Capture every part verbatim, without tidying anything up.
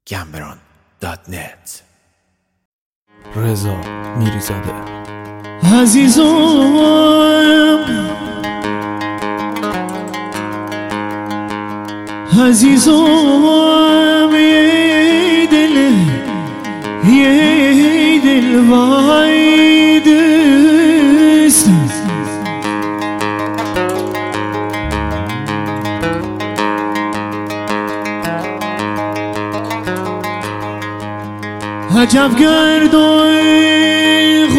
گمبران دات نت. رضا میرزاده. عزیزم عزیزم یه دل یه دل وای دوست عجب گردون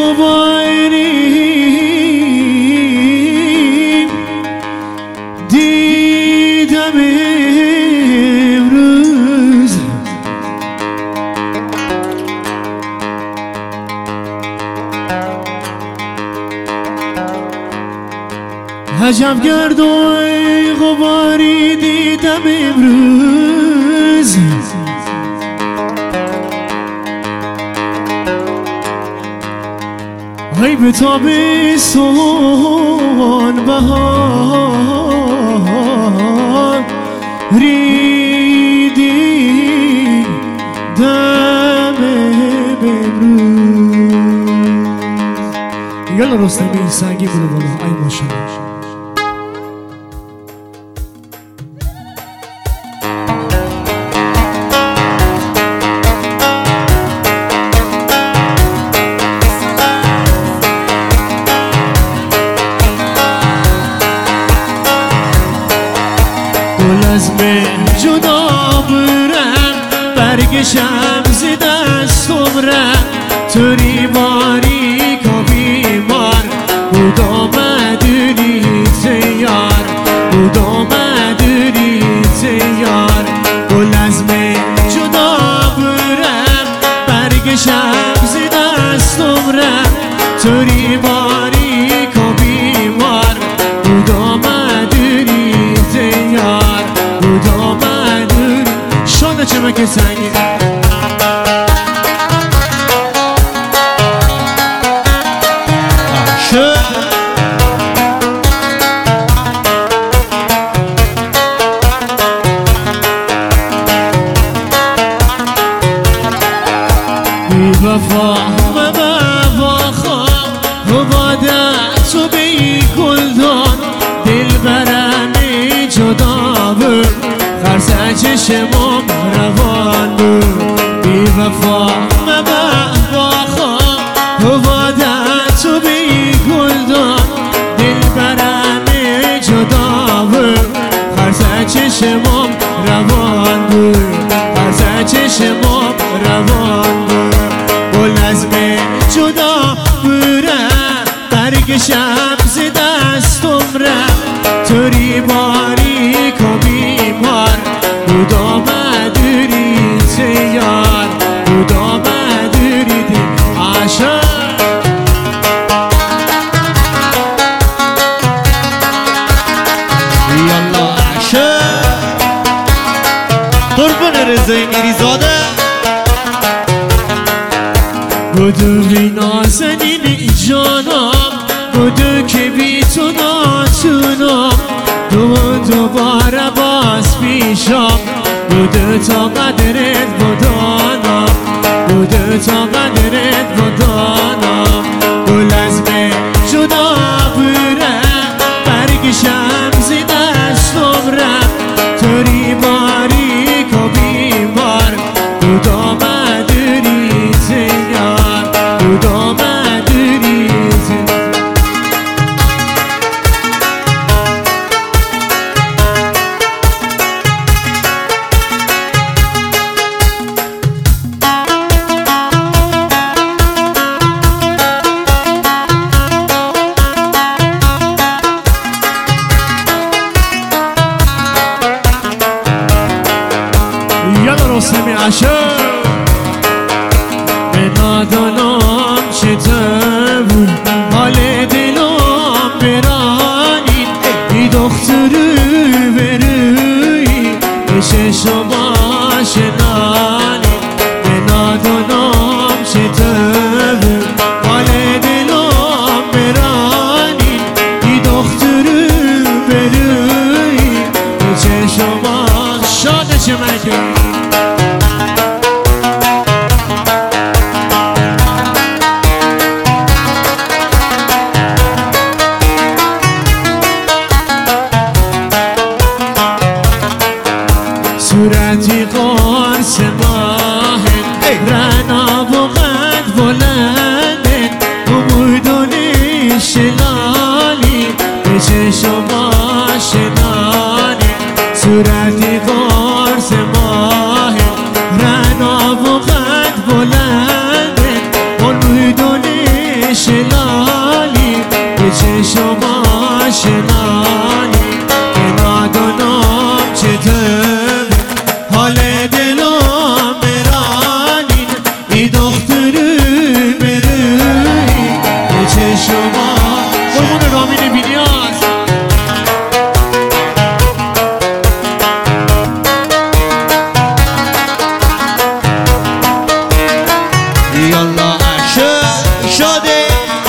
غباری دیدم امروز عجب گردون غباری دیدم امروز ای به تابستون بهار ریدی دم امروز. یالا رستمی سنگی بوده بالا. ای ماشاءالله. از من جدا برم برگشم ز دستم رم توری باریک و بیمار بودم مدونی تیار بودم مدونی تیار گل از من جدا برم برگشم ز دستم رم توری باریک و بیمار بودم مدونی تیار بودم مدونی شانه چمک سنگی بی وفا و وفا خواه و وادت و بی گلدان دل برمی جدا بود خرسه چشمم روان بود بی وفا و وفا خواه و وادت و بی گلدان دل برمی جدا بود خرسه چشمم روان بود خرسه چشمم روان بود گل از من جدا برم برگشم ز دستم رم توری باریک و بیمار بودم مدونی تیار بودم مدونی دی عاشق یالله عاشق قربون رضای میرزاده بودو بی نازنین جانم بودو که بی تو ناتونم دو دوباره باز پیشم بودو تا قدرت بدانم بودو تا قدرت بدانم گل از من جدا برم برگشم ز دستم رم توری باریک و بیمار بودم مدونی تیار بودم مدونی تیار یالا رستمی عاشق به نادانم چطور بود حال دلم برانید ای دخترو بروی به شما شنانید به نادانم چطور بود حال دلم برانید ای دخترو بروی به شما شاده چه مگه قرص ماه رنا و قد بلنده امودون شلالی به چشم آشنانی صورتی قرص ماه رنا و قد بلنده امودون شلالی به چشم آشنانی که نادانم چطور حال دلم برانین ای دخترو بروی به چشم قربون رامین بینیاز یالا شاده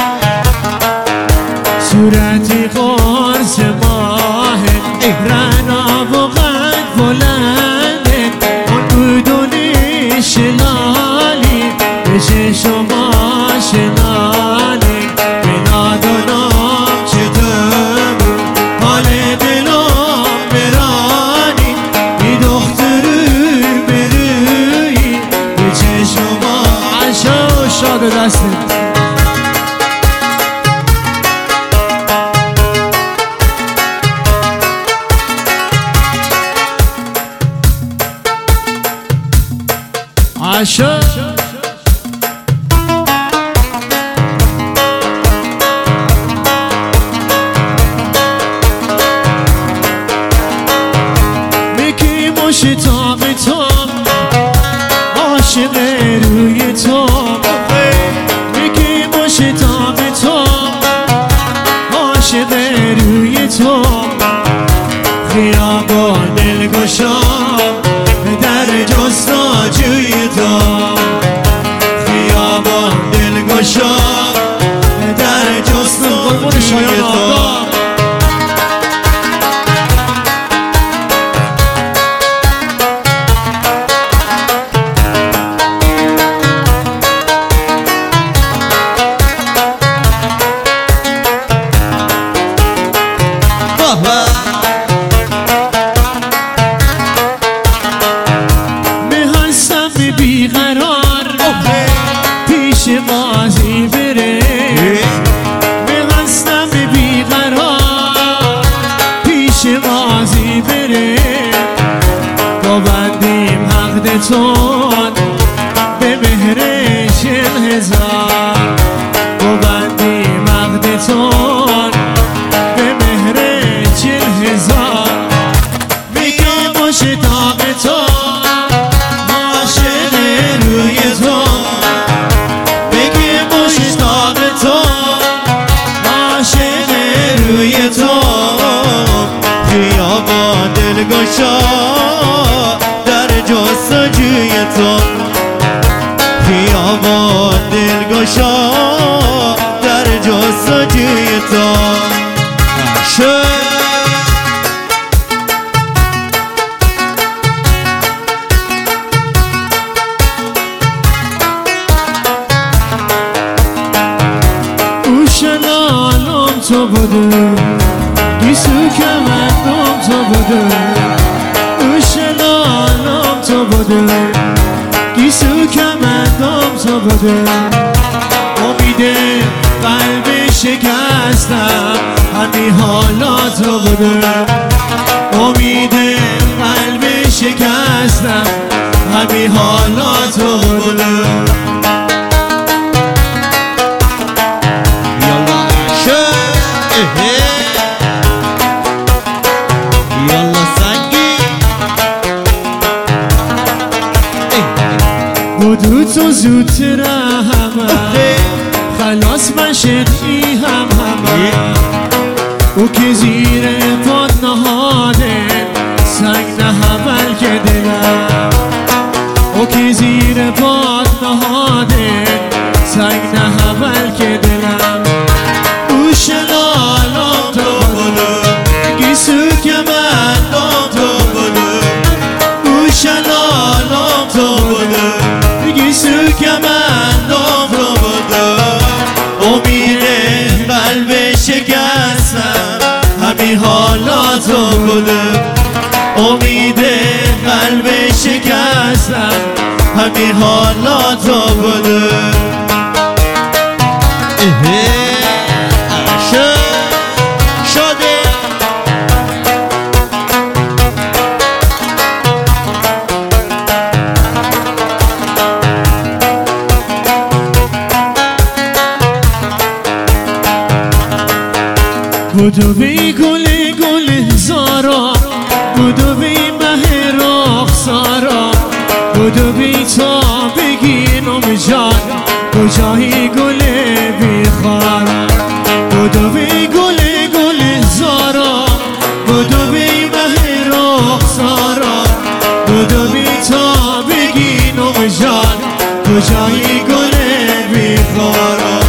صورتی قرص ماه رنا و قد بلنده اون بودون شلالی به چشم آشنانی به نادانم چطور حال دلم برانی ای دخترو بروی به چشم آشنانی شاد دسته عاشق میکی مشتاق تو عاشق روی تو میکی مشتاق تو عاشق روی تو خیابان دلگشام در جستجوی تو خیابان دلگشا در جستجوی تو بیقرار پیش قاضی بره میخواستم بیقرار پیش قاضی بره ببندیم عقدتون به مهر چل هزار ببندیم عقدتون به مهر چل هزار میگم مشتاق تو خیابان دلگشا در جستجوی تو خیابان دلگشا در جستجوی تو او شلالم تو بودم گیسو کمندم تو بودم او شلالم تو بودم گیسو کمندم تو بودم امید قلب شکستم همین حالا تو بودم امید قلب شکستم همین حالا تو بودم یالا یالا سنگی بودو تو زودتر همه خلاص من شدی هم همه او که زیر پاد نهاده سنگ نهبل که دلم او که زیر پاد نهاده سنگ نهبل که دلم او شلالم تو بودم گیسو که من تو بودم او شلالم تو بودم گیسو که من تو بودم امید قلب شکستم همین حالا تو بودم امید قلب شکستم شادی حالا تو بده شادی بودو بی گل گل زارا بودو بی مه رخسارا بودو بی تا بگینم جان کجایی گل بیخارا بودو بی گل گل زارا بودو بی مه رخسارا بودو بی تا بگینم جان کجایی گل بیخارا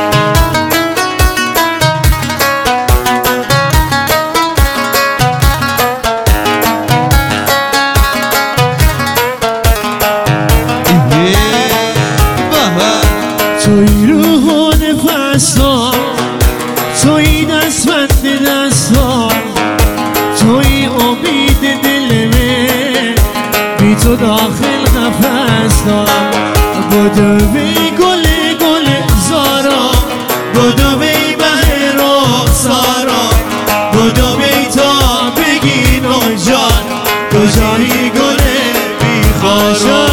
توی روح نفسا توی دستبند دستا توی امید دل من بی تو داخل قفس دارم بودو بی گل گل زارا بودو بی مه رخسارا بودو بی تا بگین و جان کجایی گل بیخارا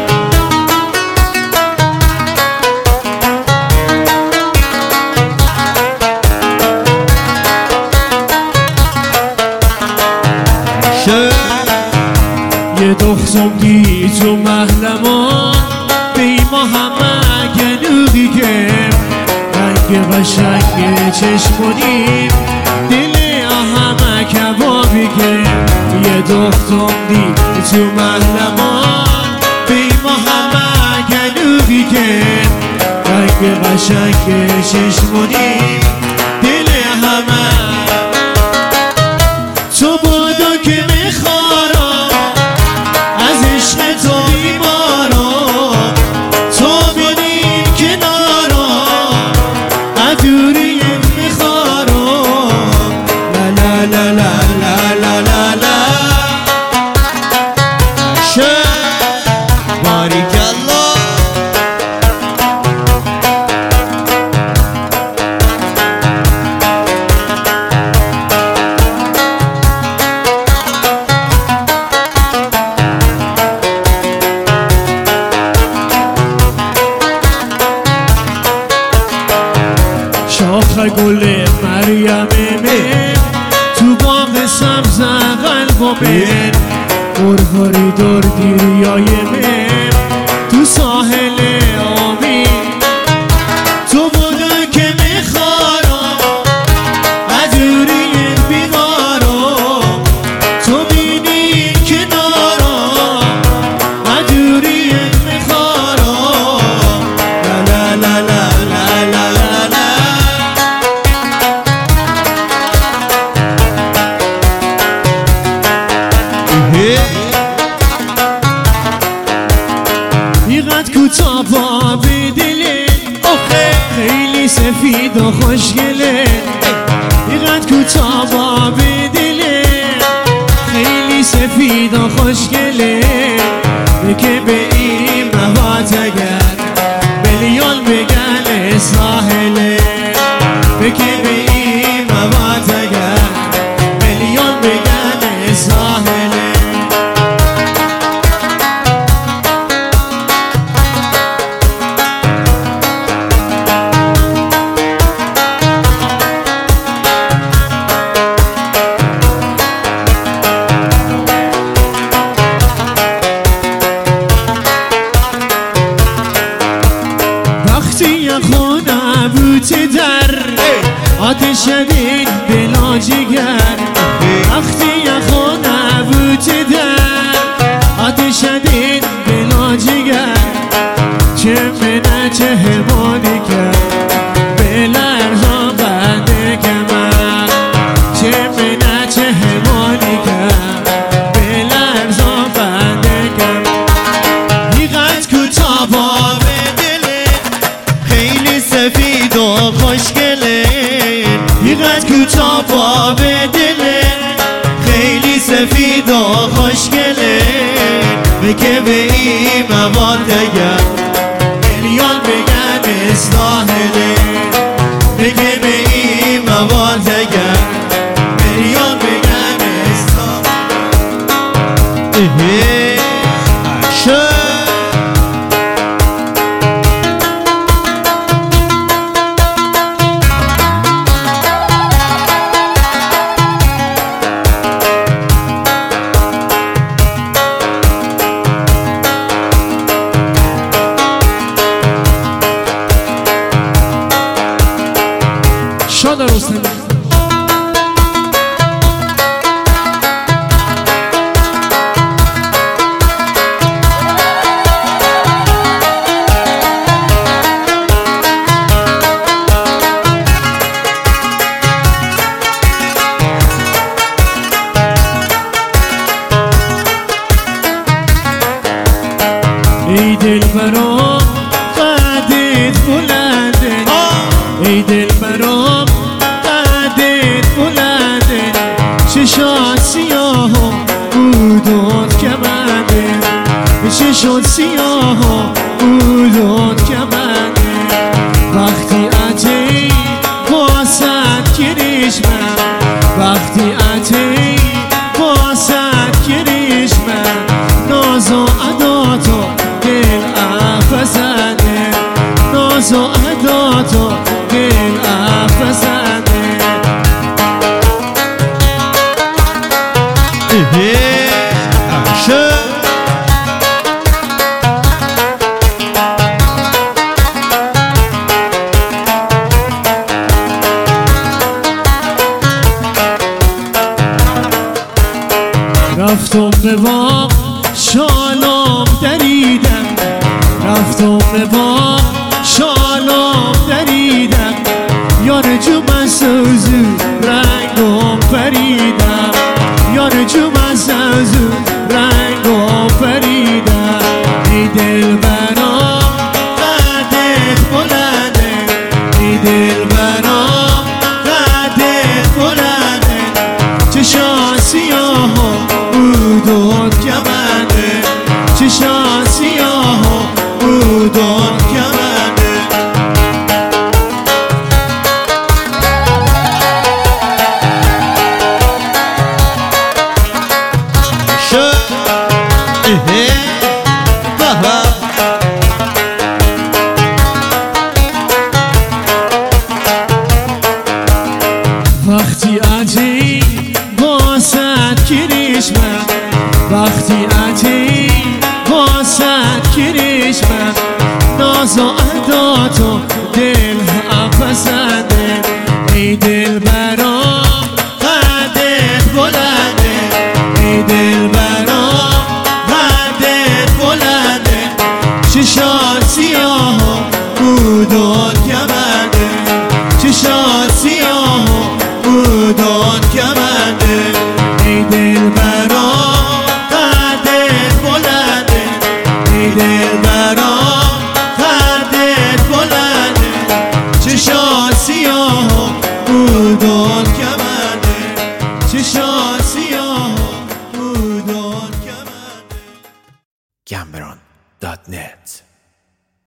یه دختم دی تو محلمان بی ما همه گلوگی گم رنگ قشنگ چشمونیم دل همه کبابی گم یه دختم دی تو محلمان بی ما همه گلوگی گم رنگ قشنگ چشمونیم دل همه تو بودو که میخوارم از عشق تو بیمارم تو بینی کنارم ادوری میخوارم لا لا لا لا لا لا لا شد باریک الله شاخ گل مریم من تو باغ سبز قلب و من غرغری دور دیریای من تو ساحل آبی تو بودو که میخوارم ادوری بیمارم تو بینی کنارم ادوری میخوارم لا لا لا لا لا لا لا اینقدر کوتاه با بدله خیلی سفید و خوشگله اینقدر کوتاه با بدله خیلی سفید و خوشگله که به این مواد اگر میلیون بگل ساحله که به این مواد اگر میلیون بگل ساحله خونه بوت در آتش دین بلا جگر وقتی خونه بوت در آتش دین بلا جگر چه منه چه همانی کرد بلرزا بنده که من چه منه چه همانی کرد بلرزا بنده که من اینقدر کوتاه با سفید و خوشگله اینقدر کوتاه با دله خیلی سفید و خوشگله که به این مواد دگر میلیون بگم استاهله بگه به این مواد دگر میلیون بگم استاهله عشق شاد رستمی ای دلبرام قدت بلنده ای دلبرام قدت بلنده چشات سیاه و بودت کمنده چشات سیاه و بودت کمنده وقتی اتی باسد گریش من وقتی اتی باسد گریش من ناز و عداتو دل افزنده ناز و عداتو دل افزنده عشق رفتم به باغ شالام دریدم رفتم به باغ شالام دریدم یار جو من سوزو رنگم پریدم یار جو من سوزو رنگم پریدم ای دلبرام قدت بلنده ای دلبرام قدت بلنده چشات سیاه و بودت کمنده چشات سیاه و بودت کمنده وقتی اتی باسد گریش من وقتی اتی باسد گریش من ناز و عداتو دل افزنده ای دلبرام قدت بلنده ای دلبرام قدت بلنده چشات سیاه و بودت کمنده چشات سیاه و بودت کمنده ای دلبرام قدت بلنده ای دلبرام قدت بلنده چشات سیاه و بودت کمنده چشات سیاه و بودت کمنده Cameron dot net